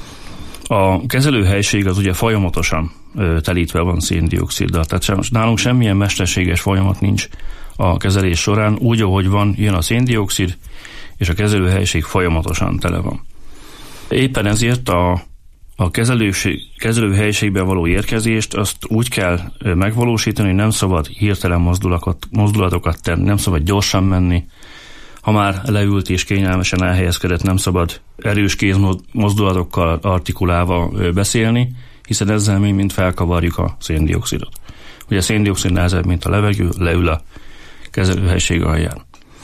A kezelőhelység az ugye folyamatosan ö, telítve van széndioxiddal, tehát nálunk semmilyen mesterséges folyamat nincs a kezelés során, úgy, ahogy van, jön a széndioxid, és a kezelőhelység folyamatosan tele van. Éppen ezért a, a kezelőhelyiségben való érkezést azt úgy kell megvalósítani, hogy nem szabad hirtelen mozdulatokat, mozdulatokat tenni, nem szabad gyorsan menni. Ha már leült és kényelmesen elhelyezkedett, nem szabad erős kézmozdulatokkal artikulálva beszélni, hiszen ezzel mi mind felkavarjuk a széndioxidot. Ugye a széndioxid nehezebb, mint a levegő, leül a kezelőhelység alján.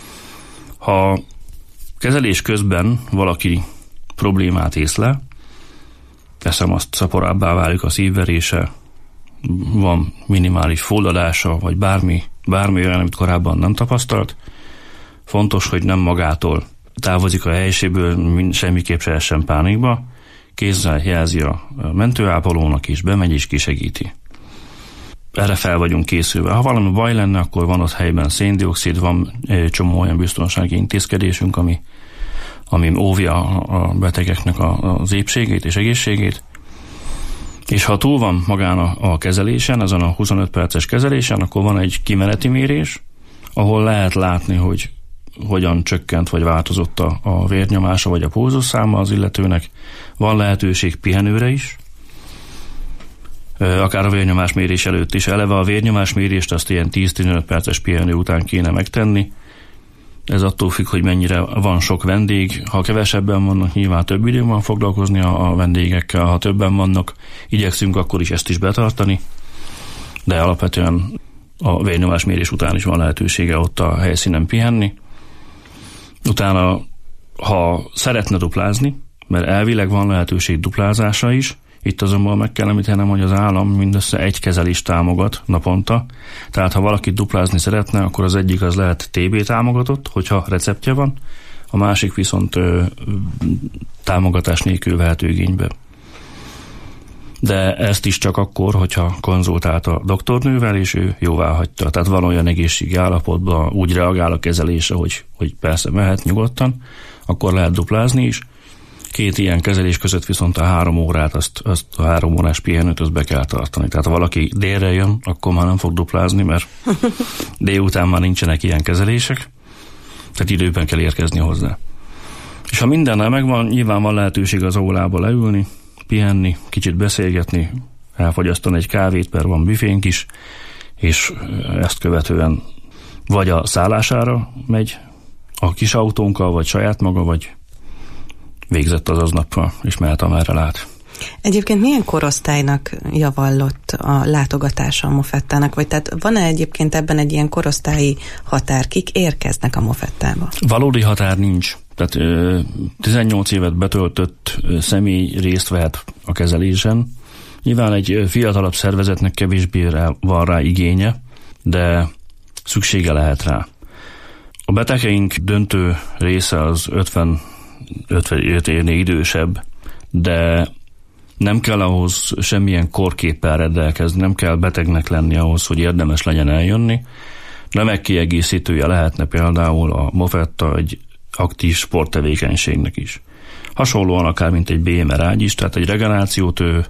Ha kezelés közben valaki problémát észlel, teszem azt, szaporabbá válik a szívverése, van minimális fulladása, vagy bármi, bármi olyan, amit korábban nem tapasztalt, fontos, hogy nem magától távozik a helyiségből, semmiképp se essen pánikba, kézzel jelzi a mentőápolónak, és bemegy és kisegíti. Erre fel vagyunk készülve. Ha valami baj lenne, akkor van ott helyben széndioxid, van egy csomó olyan biztonsági intézkedésünk, ami, ami óvja a betegeknek a, az épségét és egészségét. És ha túl van magán a, a kezelésen, azon a huszonöt perces kezelésen, akkor van egy kimeneti mérés, ahol lehet látni, hogy hogyan csökkent vagy változott a, a vérnyomása vagy a pulzusszáma az illetőnek. Van lehetőség pihenőre is, akár a vérnyomásmérés előtt is. Eleve a vérnyomásmérést azt ilyen tíz-tizenöt perces pihenő után kéne megtenni. Ez attól függ, hogy mennyire van sok vendég. Ha kevesebben vannak, nyilván több időn van foglalkozni a, a vendégekkel. Ha többen vannak, igyekszünk akkor is ezt is betartani. De alapvetően a vérnyomásmérés után is van lehetősége ott a helyszínen pihenni. Utána, ha szeretne duplázni, mert elvileg van lehetőség duplázása is, itt azonban meg kell említenem, hogy az állam mindössze egy kezelést támogat naponta, tehát ha valaki duplázni szeretne, akkor az egyik az lehet té bé támogatott, hogyha receptje van, a másik viszont ö, támogatás nélkül vehető igénybe. De ezt is csak akkor, hogyha konzultált a doktornővel, és ő jóvá hagyta. Tehát van olyan egészségi állapotban, úgy reagál a kezelésre, hogy, hogy persze mehet nyugodtan, akkor lehet duplázni is. Két ilyen kezelés között viszont a három órát, azt, azt a három órás pihenőt azt be kell tartani. Tehát ha valaki délre jön, akkor már nem fog duplázni, mert délután már nincsenek ilyen kezelések, tehát időben kell érkezni hozzá. És ha mindennel megvan, nyilván van lehetőség az aulába leülni, pihenni, kicsit beszélgetni, elfogyasztani egy kávét, mert van büfénk is, és ezt követően vagy a szállására megy a kis autónkkal, vagy saját maga, vagy végzett az aznappal, és mehet amerre lát. Egyébként milyen korosztálynak javallott a látogatása a Mofettának? Vagy tehát van-e egyébként ebben egy ilyen korosztályi határ? Kik érkeznek a Mofettába? Valódi határ nincs. Tehát tizennyolc évet betöltött személy részt vehet a kezelésen. Nyilván egy fiatalabb szervezetnek kevésbé van rá igénye, de szüksége lehet rá. A betegeink döntő része az ötven ötvenöt évnél idősebb, de nem kell ahhoz semmilyen korképpel rendelkezni, nem kell betegnek lenni ahhoz, hogy érdemes legyen eljönni. Remek kiegészítője lehetne például a Mofetta egy aktív sporttevékenységnek is. Hasonlóan akár mint egy bé em er ágy is, tehát egy regenerációt ő,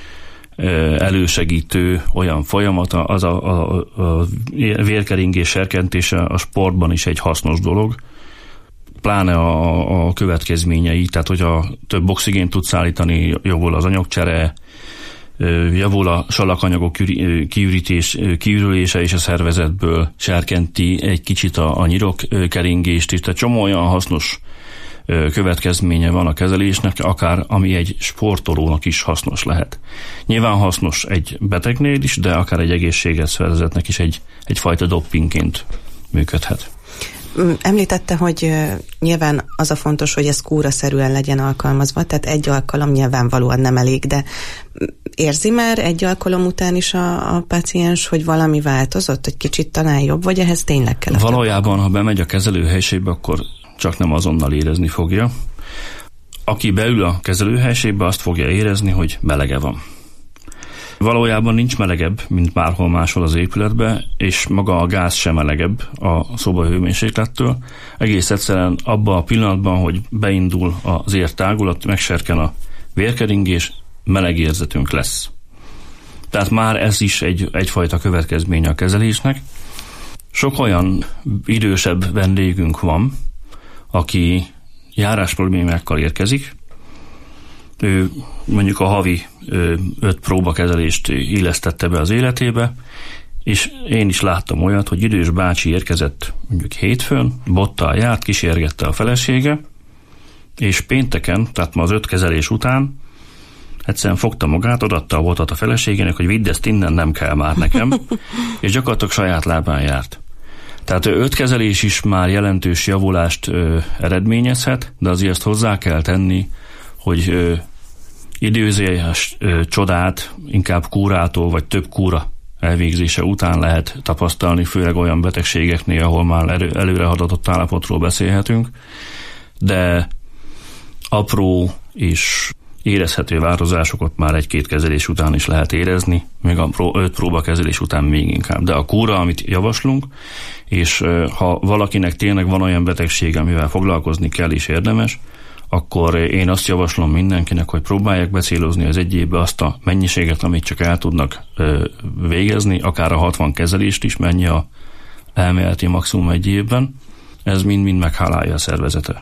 elősegítő olyan folyamata, az a, a, a vérkeringés serkentése a sportban is egy hasznos dolog, pláne a, a következményei, tehát hogyha több oxigént tudsz szállítani, javul az anyagcsere, javul a salakanyagok kiürítés, kiürülése és a szervezetből, serkenti egy kicsit a, a nyirokkeringést is, tehát csomó olyan hasznos következménye van a kezelésnek, akár ami egy sportolónak is hasznos lehet. Nyilván hasznos egy betegnél is, de akár egy egészséges szervezetnek is egy, egyfajta doppingként működhet. Említette, hogy nyilván az a fontos, hogy ez kúraszerűen legyen alkalmazva, tehát egy alkalom nyilvánvalóan nem elég, de érzi már egy alkalom után is a, a páciens, hogy valami változott, hogy kicsit talán jobb, vagy ehhez tényleg kell? Valójában, ha bemegy a kezelőhelyiségbe, akkor csak nem azonnal érezni fogja. Aki beül a kezelőhelyiségbe, azt fogja érezni, hogy melege van. Valójában nincs melegebb, mint bárhol máshol az épületben, és maga a gáz sem melegebb a szobahőmérséklettől. Egész egyszerűen abban a pillanatban, hogy beindul az értágulat, megserken a vérkeringés, meleg érzetünk lesz. Tehát már ez is egy, egyfajta következménye a kezelésnek. Sok olyan idősebb vendégünk van, aki járás problémákkal érkezik, ő mondjuk a havi öt próbakezelést illesztette be az életébe, és én is láttam olyat, hogy idős bácsi érkezett mondjuk hétfőn, bottal járt, kísérgette a felesége, és pénteken, tehát ma az öt kezelés után egyszerűen fogta magát, odaadta a botot a feleségének, hogy vidd ezt innen, nem kell már nekem, és gyakorlatilag saját lábán járt. Tehát öt kezelés is már jelentős javulást ö, eredményezhet, de azért ezt hozzá kell tenni, hogy ö, időzélyes ö, csodát inkább kúrától, vagy több kúra elvégzése után lehet tapasztalni, főleg olyan betegségeknél, ahol már elő, előre hadatott állapotról beszélhetünk, de apró és érezhető változásokat már egy-két kezelés után is lehet érezni, még a öt próbakezelés után még inkább. De a kúra, amit javaslunk, és ha valakinek tényleg van olyan betegség, amivel foglalkozni kell és érdemes, akkor én azt javaslom mindenkinek, hogy próbálják becélozni az egy évbe azt a mennyiséget, amit csak el tudnak végezni, akár a hatvan kezelést is, mennyi a elméleti maximum egy évben. Ez mind-mind meghálálja a szervezete.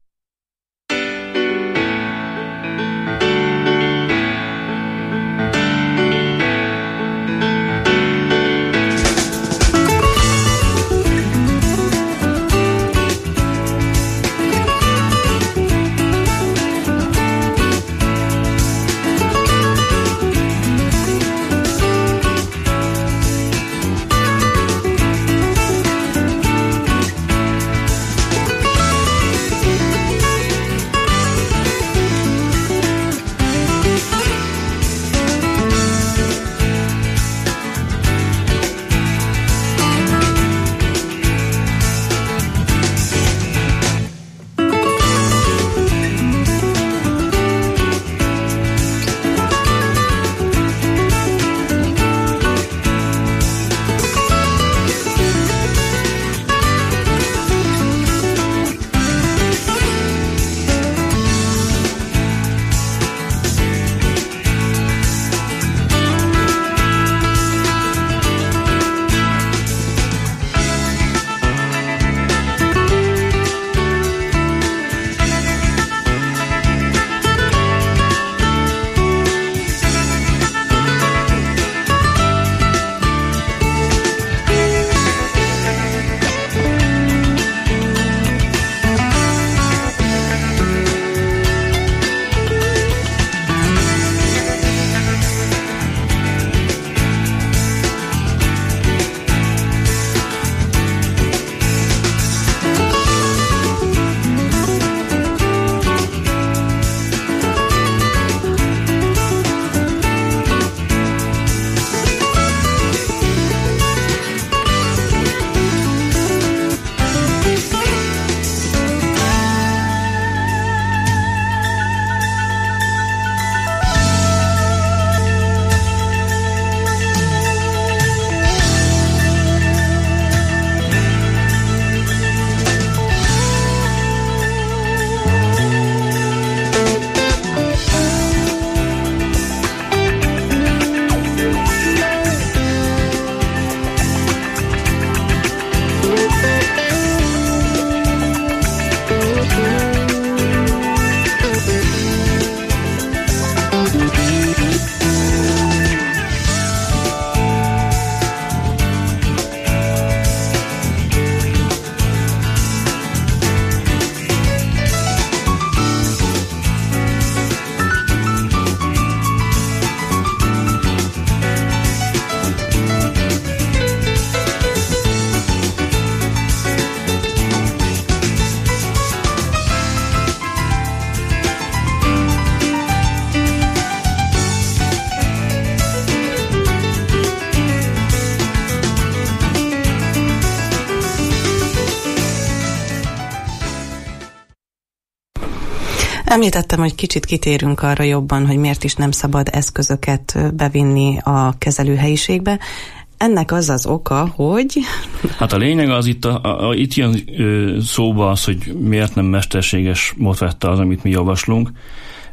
Említettem, hogy kicsit kitérünk arra jobban, hogy miért is nem szabad eszközöket bevinni a kezelőhelyiségbe. Ennek az az oka, hogy... Hát a lényeg az itt, a, a, itt jön ö, szóba az, hogy miért nem mesterséges módszertan az, amit mi javaslunk.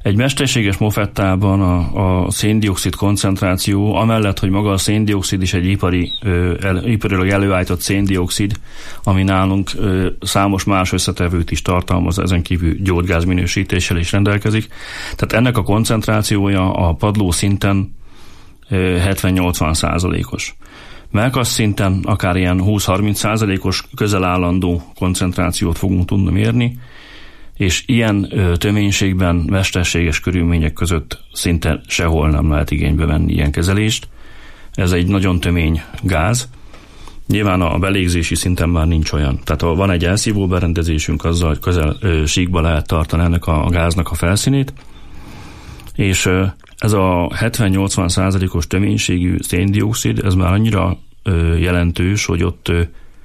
Egy mesterséges mofettában a, a széndioxid koncentráció, amellett, hogy maga a széndioxid is egy ipari, el, iparilag előállított széndioxid, ami nálunk ö, számos más összetevőt is tartalmaz, ezen kívül gyógygáz minősítéssel is rendelkezik. Tehát ennek a koncentrációja a padló szinten hetven-nyolcvan százalékos. Melkasz szinten akár ilyen húsz-harminc százalékos közelállandó koncentrációt fogunk tudni mérni, és ilyen ö, töménységben, mesterséges körülmények között szinte sehol nem lehet igénybe venni ilyen kezelést. Ez egy nagyon tömény gáz. Nyilván a belégzési szinten már nincs olyan. Tehát van egy elszívó berendezésünk, azzal, hogy közel ö, síkba lehet tartani ennek a, a gáznak a felszínét, és ö, ez a hetven-nyolcvan százalékos töménységű széndioxid, ez már annyira ö, jelentős, hogy ott ö,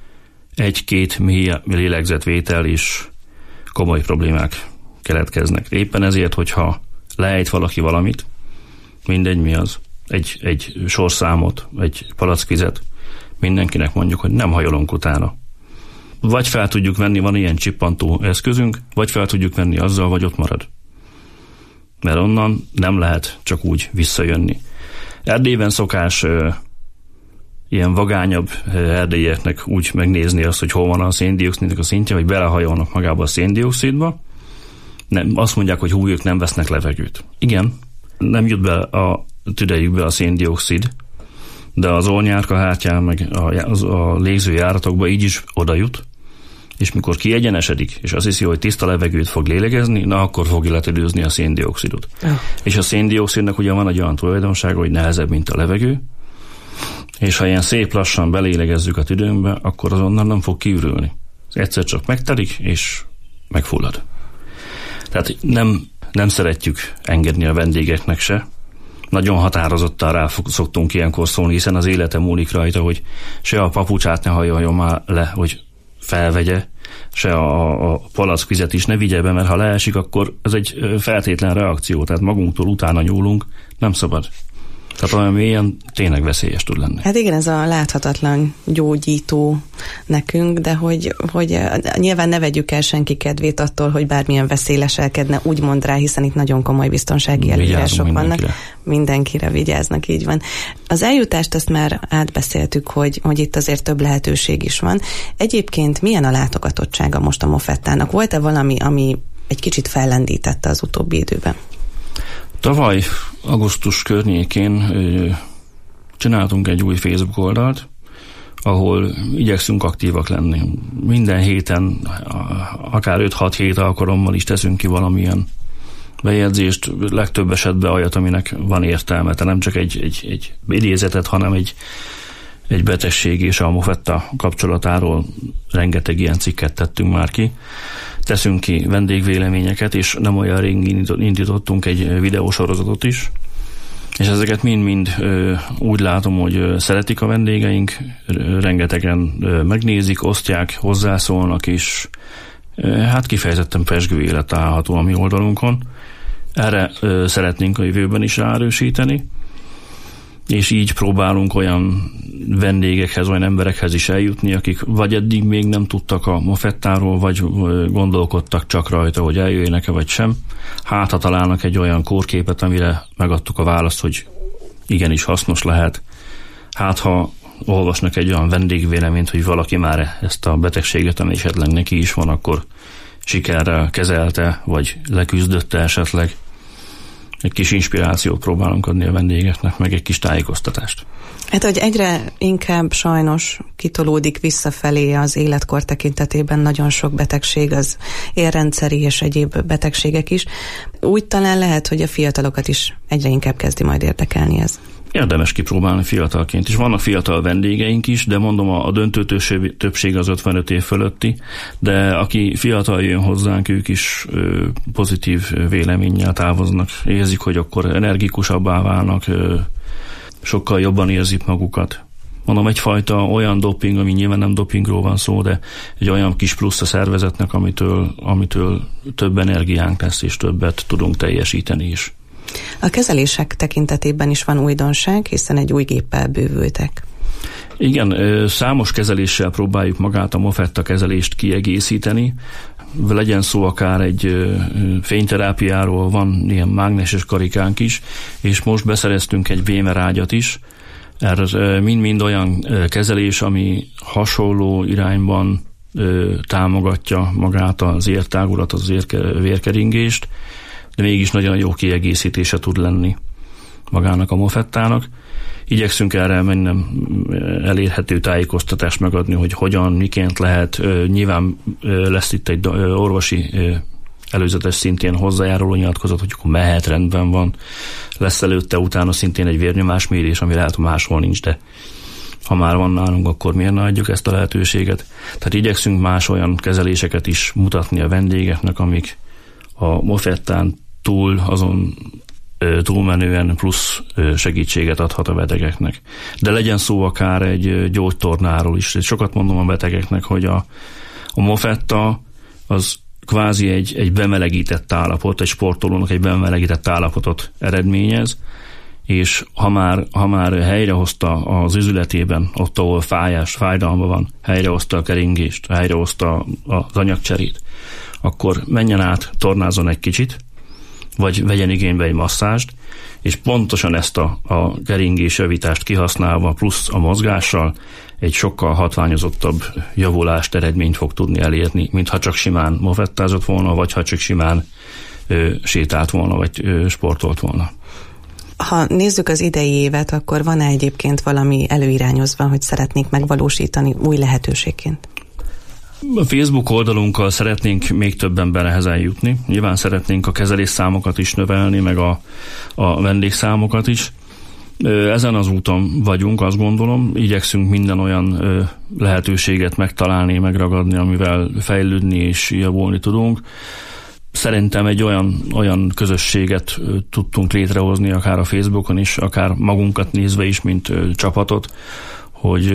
egy-két mély lélegzetvétel is komoly problémák keletkeznek. Éppen ezért, hogyha lejt valaki valamit, mindegy mi az, egy, egy sorszámot, egy palackvizet, mindenkinek mondjuk, hogy nem hajolunk utána. Vagy fel tudjuk venni, van ilyen csippantó eszközünk, vagy fel tudjuk venni azzal, vagy ott marad. Mert onnan nem lehet csak úgy visszajönni. Erdélyben szokás ö, ilyen vagányabb erdélyeknek úgy megnézni azt, hogy hol van a széndioxidnak a szintje, hogy belehajolnak magába a széndioxidba. Nem, azt mondják, hogy hú, ők nem vesznek levegőt. Igen, nem jut be a tüdejükbe a széndioxid, de az ornyárkahártyán, meg a, a légzőjáratokba így is oda jut, és mikor kiegyenesedik, és azt hiszi, hogy tiszta levegőt fog lélegezni, na akkor fogja letüdőzni a széndioxidot. Oh. És a széndioxidnak ugye van egy olyan tulajdonsága, hogy nehezebb, mint a levegő, és ha ilyen szép lassan belélegezzük a tüdőnkbe, akkor azonnal nem fog kiürülni. Egyszer csak megtelik, és megfullad. Tehát nem, nem szeretjük engedni a vendégeknek se. Nagyon határozottan rá szoktunk ilyenkor szólni, hiszen az élete múlik rajta, hogy se a papucsát ne hajoljon már le, hogy felvegye, se a, a palackvizet is ne vigye be, mert ha leesik, akkor ez egy feltétlen reakció, tehát magunktól utána nyúlunk, nem szabad. Tehát olyan mélyen tényleg veszélyes tud lenni. Hát igen, ez a láthatatlan gyógyító nekünk, de hogy, hogy nyilván ne vegyük el senki kedvét attól, hogy bármilyen veszély leselkedne, úgymond rá, hiszen itt nagyon komoly biztonsági előírások vannak. Mindenkire vigyáznak, így van. Az eljutást azt már átbeszéltük, hogy, hogy itt azért több lehetőség is van. Egyébként milyen a látogatottsága most a Mofettának? Volt-e valami, ami egy kicsit fellendítette az utóbbi időben? Tavaly augusztus környékén ö, csináltunk egy új Facebook oldalt, ahol igyekszünk aktívak lenni. Minden héten, akár öt-hat hét alkalommal is teszünk ki valamilyen bejegyzést, legtöbb esetben olyat, aminek van értelme, tehát nem csak egy, egy, egy idézetet, hanem egy, egy betegség és a Mofetta kapcsolatáról rengeteg ilyen cikket tettünk már ki. Teszünk ki vendégvéleményeket, és nem olyan rég indítottunk egy videósorozatot is, és ezeket mind-mind úgy látom, hogy szeretik a vendégeink, rengetegen megnézik, osztják, hozzászólnak, és hát kifejezetten pezsgő élet állható a mi oldalunkon. Erre szeretnénk a jövőben is ráerősíteni, és így próbálunk olyan vendégekhez, olyan emberekhez is eljutni, akik vagy eddig még nem tudtak a Mofettáról, vagy gondolkodtak csak rajta, hogy eljöjjenek-e vagy sem. Hát, ha találnak egy olyan kórképet, amire megadtuk a választ, hogy igenis hasznos lehet. Hát, ha olvasnak egy olyan vendégvéleményt, hogy valaki már ezt a betegséget, ami esetleg neki is van, akkor sikerrel kezelte, vagy leküzdötte esetleg. Egy kis inspirációt próbálunk adni a vendégeknek, meg egy kis tájékoztatást. Hát, hogy egyre inkább sajnos kitolódik visszafelé az életkor tekintetében nagyon sok betegség, az érrendszeri és egyéb betegségek is. Úgy talán lehet, hogy a fiatalokat is egyre inkább kezdi majd érdekelni ez. Érdemes kipróbálni fiatalként is. Vannak fiatal vendégeink is, de mondom, a döntő többség az ötvenöt év fölötti, de aki fiatal jön hozzánk, ők is ö, pozitív véleménnyel távoznak. Érzik, hogy akkor energikusabbá válnak, ö, sokkal jobban érzik magukat. Mondom, egyfajta olyan doping, ami nyilván nem dopingról van szó, de egy olyan kis plusz a szervezetnek, amitől, amitől több energiánk lesz, és többet tudunk teljesíteni is. A kezelések tekintetében is van újdonság, hiszen egy új géppel bővültek. Igen, számos kezeléssel próbáljuk magát a Mofetta kezelést kiegészíteni. legyen szó akár egy fényterápiáról, van ilyen mágneses karikánk is, és most beszereztünk egy vémerágyat is. Ez mind-mind olyan kezelés, ami hasonló irányban támogatja magát az értágulat, az vérkeringést, de mégis nagyon jó kiegészítése tud lenni magának a Mofettának. Igyekszünk erre minden elérhető tájékoztatást megadni, hogy hogyan, miként lehet. Nyilván lesz itt egy orvosi előzetes szintén hozzájáruló nyilatkozat, hogy akkor mehet, rendben van. Lesz előtte, utána szintén egy vérnyomásmérés, ami lehet, hogy máshol nincs, de ha már van nálunk, akkor miért ne adjuk ezt a lehetőséget. Tehát igyekszünk más olyan kezeléseket is mutatni a vendégeknek, amik a Mofettán túl azon túlmenően plusz segítséget adhat a betegeknek. De legyen szó akár egy gyógytornáról is. Sokat mondom a betegeknek, hogy a, a Mofetta az kvázi egy, egy bemelegített állapot, egy sportolónak egy bemelegített állapotot eredményez, és ha már, ha már helyrehozta az üzületében, ott ahol fájás, fájdalma van, helyrehozta a keringést, helyrehozta az anyagcserét, akkor menjen át, tornázzon egy kicsit, vagy vegyen igénybe egy masszást, és pontosan ezt a, a keringés javítást kihasználva, plusz a mozgással egy sokkal hatványozottabb javulást, eredményt fog tudni elérni, mintha csak simán mofettázott volna, vagy ha csak simán ö, sétált volna, vagy ö, sportolt volna. Ha nézzük az idei évet, akkor van-e egyébként valami előirányozva, hogy szeretnék megvalósítani új lehetőségként? A Facebook oldalunkkal szeretnénk még több emberhez eljutni. Nyilván szeretnénk a kezelésszámokat is növelni, meg a, a vendégszámokat is. Ezen az úton vagyunk, azt gondolom. Igyekszünk minden olyan lehetőséget megtalálni, megragadni, amivel fejlődni és javulni tudunk. Szerintem egy olyan, olyan közösséget tudtunk létrehozni, akár a Facebookon is, akár magunkat nézve is, mint csapatot, hogy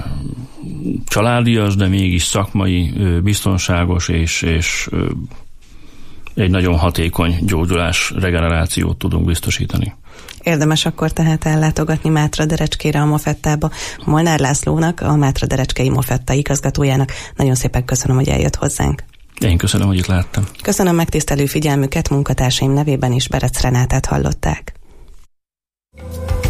családias, de mégis szakmai, biztonságos és, és egy nagyon hatékony gyógyulás, regenerációt tudunk biztosítani. Érdemes akkor tehát ellátogatni Mátra-Derecskére, a Mofettába. Molnár Lászlónak, a Mátra-Derecskei Mofetta igazgatójának nagyon szépen köszönöm, hogy eljött hozzánk. Én köszönöm, hogy itt láttam. Köszönöm megtisztelő figyelmüket, munkatársaim nevében is, Berec Renátát hallották.